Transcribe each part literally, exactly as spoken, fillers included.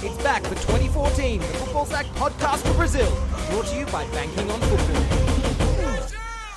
It's back for twenty fourteen, the Football Sack podcast for Brazil, brought to you by Banking on Football.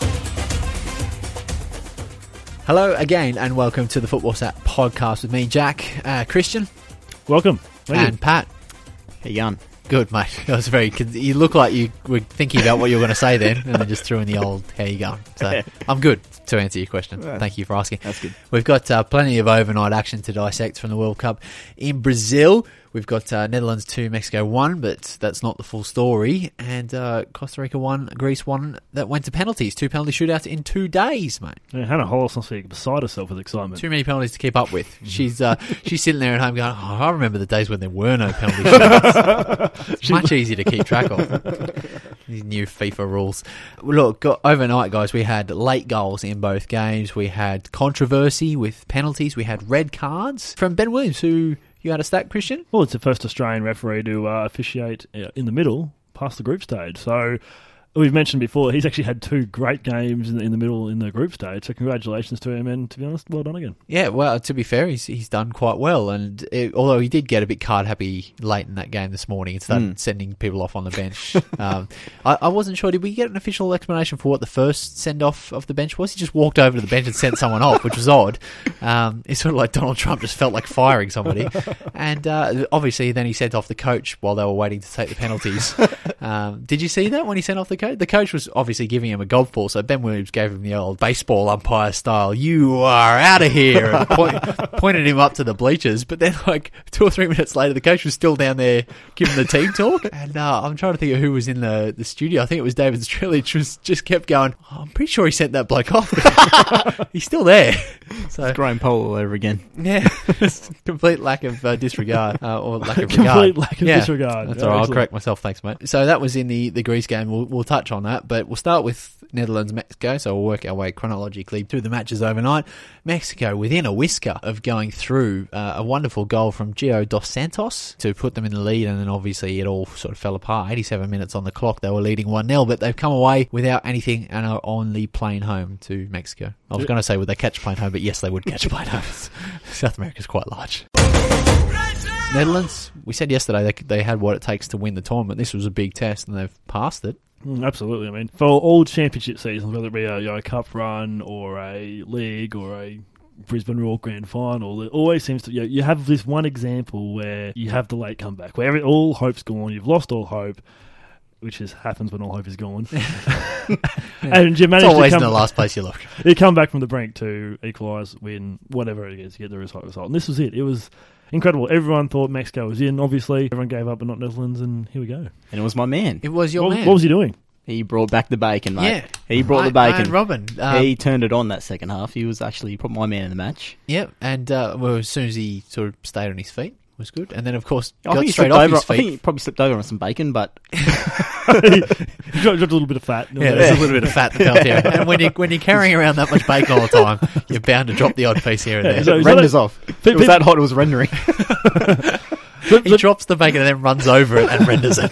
Hello again, and welcome to the Football Sack podcast with me, Jack, uh, Christian, welcome, Thank and you. Pat. How you going? Good, mate. That was very. You look like you were thinking about what you were going to say then, and then just threw in the old "How you going?" So I'm good to answer your question. Thank you for asking. That's good. We've got uh, plenty of overnight action to dissect from the World Cup in Brazil. We've got uh, Netherlands two, Mexico one, but that's not the full story. And uh, Costa Rica one, Greece one, that went to penalties. Two penalty shootouts in two days, mate. Yeah, Hannah Hollis must be beside herself with excitement. Too many penalties to keep up with. She's uh, she's sitting there at home going, oh, I remember the days when there were no penalty shootouts. It's much easier to keep track of. These new FIFA rules. Look, got, overnight, guys, we had late goals in both games. We had controversy with penalties. We had red cards from Ben Williams, who... You had a stat, Christian? Well, it's the first Australian referee to uh, officiate in the middle past the group stage. So we've mentioned before, he's actually had two great games in the, in the middle in the group stage. So congratulations to him, and to be honest, well done again. Yeah, well, to be fair, he's he's done quite well. And it, although he did get a bit card happy late in that game this morning and started mm. sending people off on the bench, um, I, I wasn't sure. Did we get an official explanation for what the first send off of the bench was? He just walked over to the bench and sent someone off, which was odd. Um, it's sort of like Donald Trump just felt like firing somebody. And uh, obviously, then he sent off the coach while they were waiting to take the penalties. Um, did you see that when he sent off the coach? The coach was obviously giving him a golf ball, so Ben Williams gave him the old baseball umpire style, "You are out of here," and point, pointed him up to the bleachers. But then, like, two or three minutes later, the coach was still down there giving the team talk. And uh, I'm trying to think of who was in the, the studio. I think it was David Strelic, was just kept going, oh, I'm pretty sure he sent that bloke off. He's still there. So it's Graham Powell all over again. Yeah, complete lack of uh, disregard, uh, or lack of complete regard. Complete lack of yeah, disregard. That's all right, I'll correct myself, thanks, mate. So that was in the, the Greece game. We'll, we'll touch on that, but we'll start with Netherlands-Mexico, so we'll work our way chronologically through the matches overnight. Mexico within a whisker of going through uh, a wonderful goal from Gio Dos Santos to put them in the lead, and then obviously it all sort of fell apart. eighty-seven minutes on the clock, they were leading one nil, but they've come away without anything and are on the plane home to Mexico. I was going to say, would they catch a plane home, but yes, they would catch a plane home. South America's quite large. Netherlands, we said yesterday they, they had what it takes to win the tournament. This was a big test, and they've passed it. Mm, absolutely. I mean, for all championship seasons, whether it be a, you know, a cup run or a league or a Brisbane Royal Grand Final, it always seems to, you know, you have this one example where you have the late comeback, where every, all hope's gone, you've lost all hope, which is happens when all hope is gone. And you manage it's always to come, in the last place you look. You come back from the brink to equalise, win, whatever it is, you get the result. And this was it. It was incredible. Everyone thought Mexico was in, obviously. Everyone gave up, but not Netherlands, and here we go. And it was my man. It was your what, man. What was he doing? He brought back the bacon, mate. Yeah. He brought I, the bacon. And Robin. Um, he turned it on that second half. He was actually probably my man in the match. Yep, and uh, well, as soon as he sort of stayed on his feet, it was good. And then, of course, I got think straight he off over, his feet. I think he probably slipped over on some bacon, but... He dropped, dropped a little bit of fat. Yeah, there's a little bit of fat in the penalty area. And when, you, when you're carrying around that much bacon all the time, you're bound to drop the odd piece here and there. Yeah, so it renders off. It was that hot, it was rendering. He drops the bacon and then runs over it and renders it.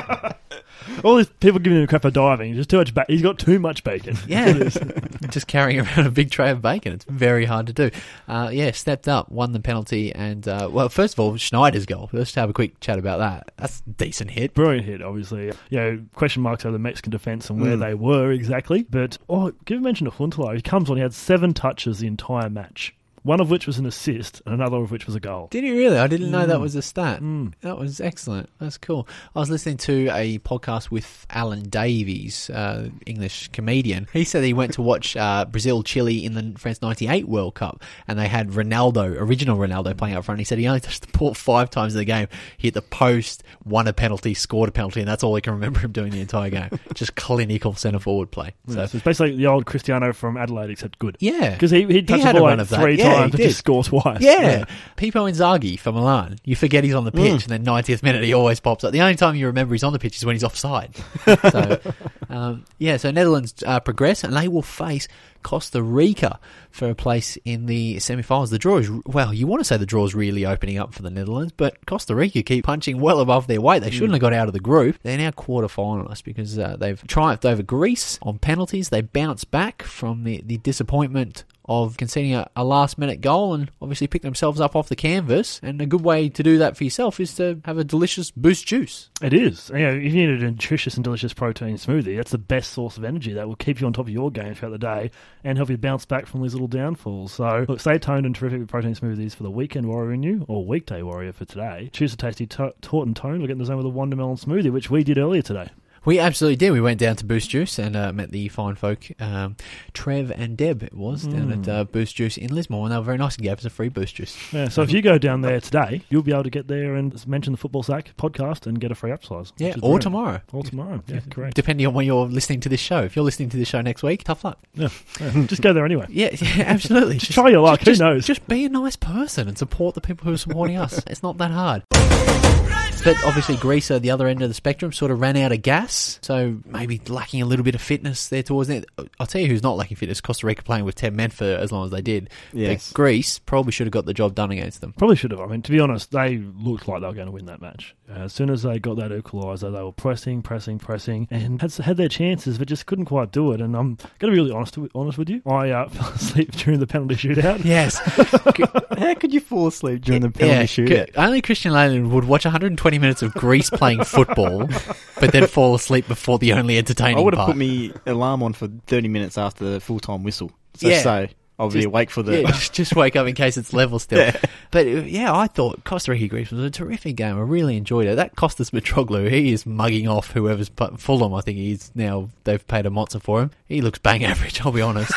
All these people giving him crap for diving. Just too much. Ba- he's got too much bacon. Yeah, just carrying around a big tray of bacon. It's very hard to do. Uh, yeah, stepped up, won the penalty, and uh, well, first of all, Schneider's goal. Let's have a quick chat about that. That's a decent hit. Brilliant hit, obviously. You know, question marks over the Mexican defence and where mm. they were exactly. But oh, give a mention to Huntelaar. He comes on. He had seven touches the entire match. One of which was an assist, and another of which was a goal. Did he really? I didn't know mm. that was a stat. Mm. That was excellent. That's cool. I was listening to a podcast with Alan Davies, uh, English comedian. He said he went to watch uh, Brazil-Chile in the France ninety-eight World Cup, and they had Ronaldo, original Ronaldo, playing up front. He said he only touched the ball five times in the game. He hit the post, won a penalty, scored a penalty, and that's all he can remember him doing the entire game. Just clinical centre-forward play. So. Yeah, so it's basically the old Cristiano from Adelaide, except good. Yeah. Because he, he'd touch he the ball like three yeah, times and just score twice. Yeah. yeah. Pippo Inzaghi for Milan. You forget he's on the pitch, mm. and then ninetieth minute he always pops up. The only time you remember he's on the pitch is when he's offside. so, um, yeah, so Netherlands uh, progress, and they will face Costa Rica for a place in the semi-finals. The draw is, well, you want to say the draw is really opening up for the Netherlands, but Costa Rica keep punching well above their weight. They shouldn't mm. have got out of the group. They're now quarter-finalists because uh, they've triumphed over Greece on penalties. They bounced back from the, the disappointment of conceding a, a last-minute goal and obviously pick themselves up off the canvas. And a good way to do that for yourself is to have a delicious Boost juice. It is. You know, if you need a nutritious and delicious protein smoothie, that's the best source of energy that will keep you on top of your game throughout the day and help you bounce back from these little downfalls. So, look, stay toned and terrific with protein smoothies for the weekend warrior in you, or weekday warrior for today. Choose a tasty to- taut and tone. We'll get in the zone with a Wondermelon smoothie, which we did earlier today. We absolutely did. We went down to Boost Juice and uh, met the fine folk, um, Trev and Deb, it was, mm. down at uh, Boost Juice in Lismore, and they were very nice and gave us a free Boost Juice. Yeah, so if you go down there today, you'll be able to get there and mention the Football Sack podcast and get a free upsize. Yeah, or tomorrow. Or tomorrow, yeah, correct. Depending on when you're listening to this show. If you're listening to this show next week, tough luck. Yeah, yeah. Just go there anyway. Yeah, yeah, absolutely. just, just try your luck, just, who knows? Just be a nice person and support the people who are supporting us. It's not that hard. But obviously Greece at the other end of the spectrum sort of ran out of gas, so maybe lacking a little bit of fitness there towards the end. I'll tell you who's not lacking fitness, Costa Rica playing with ten men for as long as they did. Yes. But Greece probably should have got the job done against them. Probably should have. I mean, to be honest, they looked like they were going to win that match. Uh, as soon as they got that equaliser, they were pressing, pressing, pressing, and had, had their chances, but just couldn't quite do it. And I'm going to be really honest, honest with you. I uh, fell asleep during the penalty shootout. Yes. How could you fall asleep during the penalty yeah, shootout? Only Christian Leyland would watch one hundred twenty minutes of Greece playing football, but then fall asleep before the only entertaining part. I would have put me alarm on for thirty minutes after the full-time whistle. So, yeah. so I'll be just, awake for the... Yeah, just, just wake up in case it's level still. Yeah. But yeah, I thought Costa Rica-Greece was a terrific game. I really enjoyed it. That Kostas Mitroglou, he is mugging off whoever's put Fulham. I think he's now, they've paid a mozza for him. He looks bang average, I'll be honest.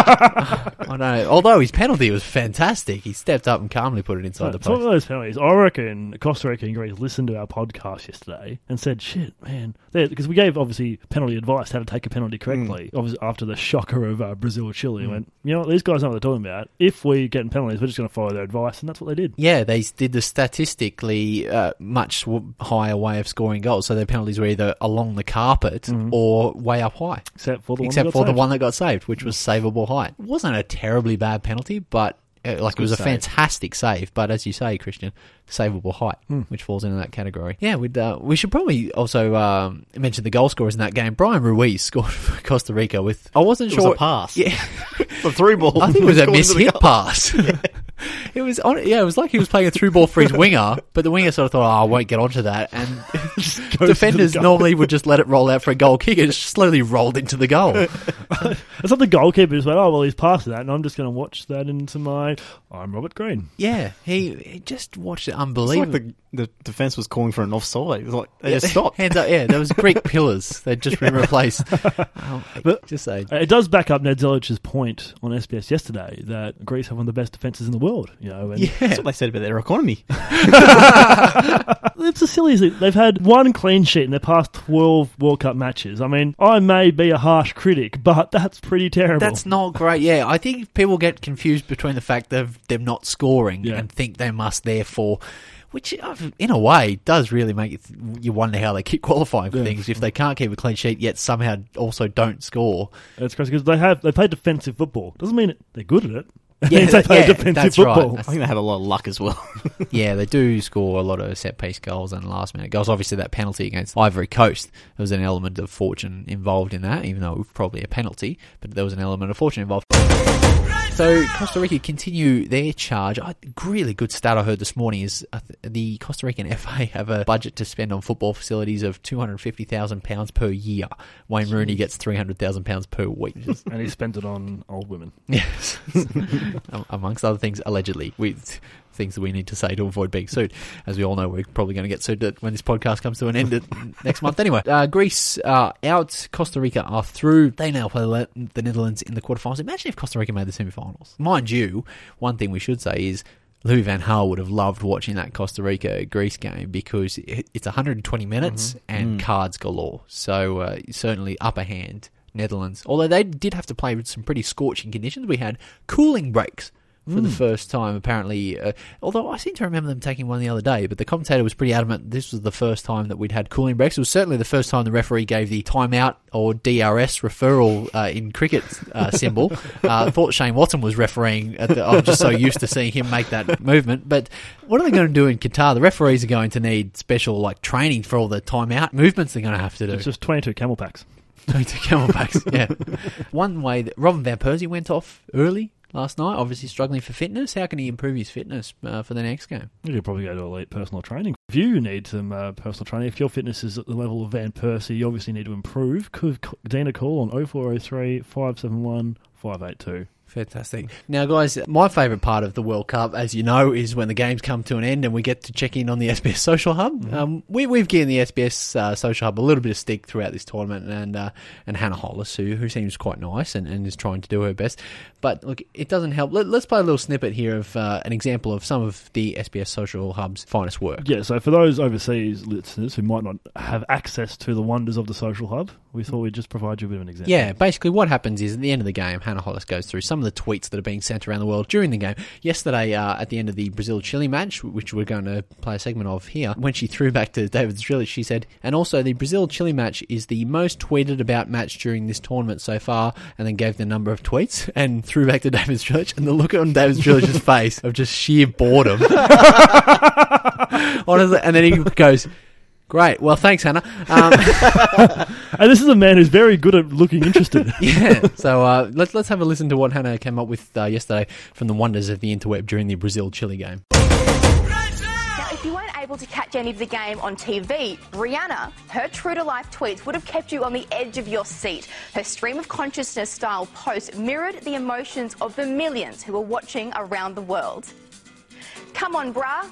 I don't know. Although his penalty was fantastic. He stepped up and calmly put it inside So, the some of post. those penalties, I reckon Costa Rica and Greece listened to our podcast yesterday and said, shit, man. Because we gave, obviously, penalty advice, how to take a penalty correctly, mm. obviously after the shocker of uh, Brazil-Chile. Mm. Went, you know what, these guys know what they're talking about. If we get in penalties, we're just going to follow their advice, and that's what they did. Yeah, they did the statistically uh, much w- higher way of scoring goals. So their penalties were either along the carpet mm. or way up high. Except for the one Except that got for saved. the one that got saved, which was savable height. It wasn't a terribly bad penalty, but uh, like it was a save. fantastic save. But as you say, Christian, savable height, mm. which falls into that category. Yeah, we'd, uh, we should probably also um, mention the goal scorers in that game. Brian Ruiz scored for Costa Rica with, I wasn't it sure. was a pass. Yeah. The through ball. I think it was a Scored into the mishit goal. pass. Yeah. It was on, yeah, it was like he was playing a through ball for his winger, but the winger sort of thought, oh, I won't get onto that. And defenders normally would just let it roll out for a goal kick. It just slowly rolled into the goal. It's not the goalkeeper just went, oh, well, he's passed that, and I'm just going to watch that into my, I'm Robert Green. Yeah, he, he just watched it It's unbelievable. like the, the defence was calling for an offside. It was like, they Yeah, just stopped. Hands up, yeah, there was Greek pillars. They'd just been replaced. Oh, But- just say. It does back up Ned Zelic's point on S B S yesterday that Greece have one of the best defences in the world. You know, and Yeah. That's what they said about their economy. it's as silly as it. They've had one clean sheet in their past twelve World Cup matches. I mean, I may be a harsh critic, but that's pretty terrible. That's not great. Yeah, I think people get confused between the fact of them not scoring Yeah. and think they must therefore, which uh, in a way does really make it, you wonder how they keep qualifying for Yeah. things if they can't keep a clean sheet yet somehow also don't score. It's crazy because they have they play defensive football. Doesn't mean it, they're good at it. It Yeah, means they play yeah, defensive that's right. football. I think they have a lot of luck as well. Yeah, they do score a lot of set-piece goals and last-minute goals. Obviously, that penalty against Ivory Coast, there was an element of fortune involved in that, even though it was probably a penalty, but there was an element of fortune involved. So Costa Rica continue their charge. A really good stat I heard this morning is uh, the Costa Rican F A have a budget to spend on football facilities of two hundred fifty thousand pounds per year. Wayne Rooney gets three hundred thousand pounds per week. And he spent it on old women. Yes. Amongst other things, allegedly. We, things that we need to say to avoid being sued. As we all know, we're probably going to get sued when this podcast comes to an end next month anyway. Uh, Greece are out. Costa Rica are through. They now play the Netherlands in the quarterfinals. Imagine if Costa Rica made the semi-finals. Mind you, one thing we should say is Louis van Gaal would have loved watching that Costa Rica-Greece game because it's one hundred twenty minutes mm-hmm. and mm. cards galore. So uh, certainly upper hand Netherlands. Although they did have to play with some pretty scorching conditions. We had cooling breaks for mm. the first time, apparently. Uh, although I seem to remember them taking one the other day, but the commentator was pretty adamant this was the first time that we'd had cooling breaks. It was certainly the first time the referee gave the timeout or D R S referral uh, in cricket uh, symbol. I uh, thought Shane Watson was refereeing. At the, I'm just so used to seeing him make that movement. But what are they going to do in Qatar? The referees are going to need special like training for all the timeout movements they're going to have to do. It's just twenty-two camel packs. twenty-two camelbacks, yeah. One way that Robin van Persie went off early last night. Obviously struggling for fitness. How can he improve his fitness uh, for the next game? You could probably go to elite personal training. If you need some uh, personal training, if your fitness is at the level of Van Persie, you obviously need to improve. Could Dina call on oh four oh three, five seven one, five eight two. Fantastic. Now, guys, my favourite part of the World Cup, as you know, is when the games come to an end and we get to check in on the S B S Social Hub. Mm-hmm. Um, we, we've given the S B S uh, Social Hub a little bit of stick throughout this tournament, and uh, and Hannah Hollis, who who seems quite nice and, and is trying to do her best. But look, it doesn't help. Let, let's play a little snippet here of uh, an example of some of the S B S Social Hub's finest work. Yeah, so for those overseas listeners who might not have access to the wonders of the Social Hub, we thought we'd just provide you a bit of an example. Yeah, basically what happens is at the end of the game, Hannah Hollis goes through some of the tweets that are being sent around the world during the game. Yesterday, uh, at the end of the Brazil-Chile match, which we're going to play a segment of here, when she threw back to David Zdrilic, she said, and also the Brazil-Chile match is the most tweeted about match during this tournament so far, and then gave the number of tweets, and threw back to David Zdrilic, and the look on David Zdrilic's face of just sheer boredom. Honestly, and then he goes, great. Well, thanks, Hannah. Um, and this is a man who's very good at looking interested. yeah. So uh, let's let's have a listen to what Hannah came up with uh, yesterday from the wonders of the interweb during the Brazil-Chile game. Now, if you weren't able to catch any of the game on T V, Rihanna, her true-to-life tweets would have kept you on the edge of your seat. Her stream of consciousness-style posts mirrored the emotions of the millions who were watching around the world. Come on, brah.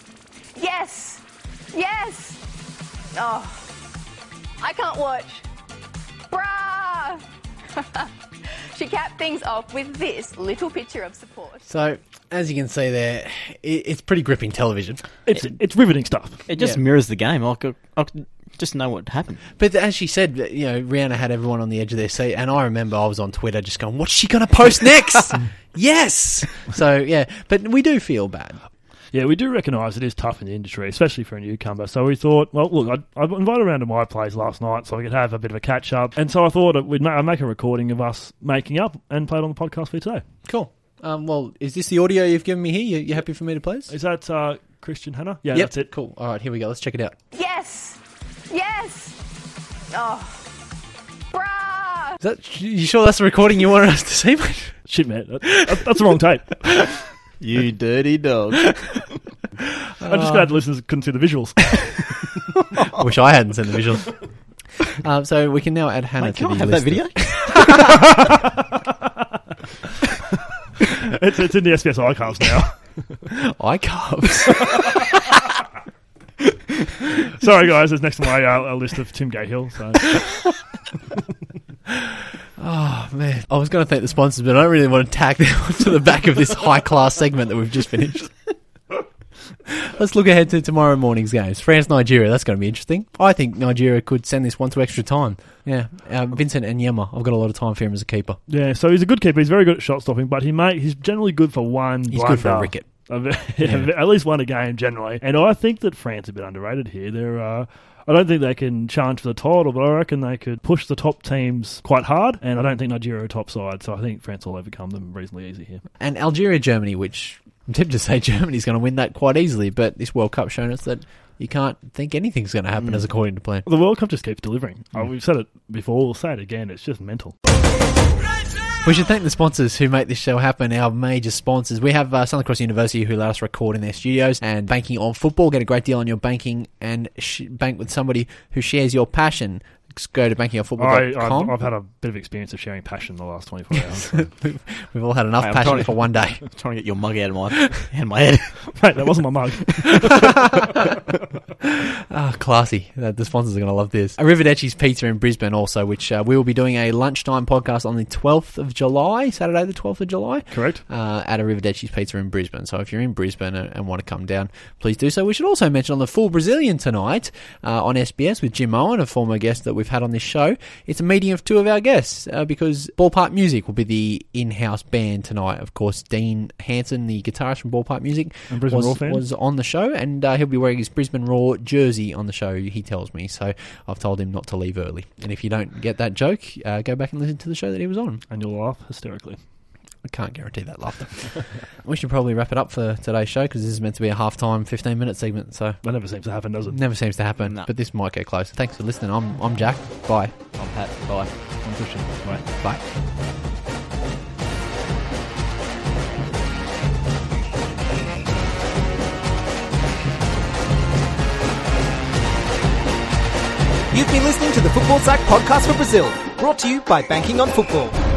Yes. Yes. Oh, I can't watch. Brah! She capped things off with this little picture of support. So, as you can see there, it, it's pretty gripping television. It's it's riveting stuff. It just Yeah. mirrors the game. I could, I could just know what happened. But as she said, you know, Rihanna had everyone on the edge of their seat, and I remember I was on Twitter just going, what's she going to post next? Yes! So, yeah, but we do feel bad. Yeah, we do recognise it is tough in the industry, especially for a newcomer. So we thought, well, look, I'd, I'd invited around to my place last night so we could have a bit of a catch-up. And so I thought we'd ma- I'd make a recording of us making up and play it on the podcast for you today. Cool. Um, well, is this the audio you've given me here? You, you happy for me to play this? Is that uh, Christian Hannah? Yeah, Yep. that's it. Cool. All right, here we go. Let's check it out. Yes! Yes! Oh. Brah! Is that, you sure that's the recording you wanted us to see? Shit, man. That, that, that's the wrong tape. You dirty dog. I'm just glad the listeners couldn't see the visuals. I wish I hadn't seen the visuals. Um, so we can now add Hannah Mate, to can I the have list. that video? it's, it's in the S B S iCarves now. iCarves. Sorry, guys. It's next to my uh, a list of Tim Gahill. So. Oh, man. I was going to thank the sponsors, but I don't really want to tack them to the back of this high-class segment that we've just finished. Let's look ahead to tomorrow morning's games. France-Nigeria, that's going to be interesting. I think Nigeria could send this one to extra time. Yeah, uh, Vincent Enyema, I've got a lot of time for him as a keeper. Yeah, so he's a good keeper. He's very good at shot stopping, but he may, he's generally good for one He's blunder. good for a wicket. Yeah. At least one a game, generally. And I think that France are a bit underrated here. They're... Uh, I don't think they can challenge for the title, but I reckon they could push the top teams quite hard, and I don't think Nigeria are a top side, so I think France will overcome them reasonably easy here. And Algeria-Germany, which I'm tempted to say Germany's going to win that quite easily, but this World Cup's shown us that you can't think anything's going to happen mm. as according to plan. The World Cup just keeps delivering. Mm. Oh, we've said it before, we'll say it again, it's just mental. We should thank the sponsors who make this show happen, our major sponsors. We have uh, Southern Cross University who let us record in their studios, and Banking on Football. Get a great deal on your banking and sh- bank with somebody who shares your passion. Just go to banking on football dot com. I've, I've had a bit of experience of sharing passion in the last twenty-four hours. So. We've all had enough Mate, passion to, for one day. I'm trying to get your mug out of my, out of my head. Mate, that wasn't my mug. Ah, oh, classy. Uh, the sponsors are going to love this. Arrivederci's Pizza in Brisbane also, which uh, we will be doing a lunchtime podcast on the twelfth of July, Saturday the twelfth of July. Correct. Uh, at Arrivederci's Pizza in Brisbane. So if you're in Brisbane and, and want to come down, please do so. We should also mention on the Full Brazilian tonight uh, on S B S with Jim Owen, a former guest that we've had on this show. It's a meeting of two of our guests uh, because Ballpark Music will be the in-house band tonight. Of course, Dean Hanson, the guitarist from Ballpark Music, and Brisbane was, Raw fan. was on the show, and uh, he'll be wearing his Brisbane Raw jersey on the show, he tells me. So I've told him not to leave early. And if you don't get that joke, uh, go back and listen to the show that he was on. And you'll laugh hysterically. I can't guarantee that laughter. We should probably wrap it up for today's show because this is meant to be a half-time, fifteen-minute segment. So that never seems to happen, does it? Never seems to happen, No. but this might get close. Thanks for listening. I'm I'm Jack. Bye. I'm Pat. Bye. I'm Christian. Bye. Bye. You've been listening to the Football Sack podcast for Brazil, brought to you by Banking on Football.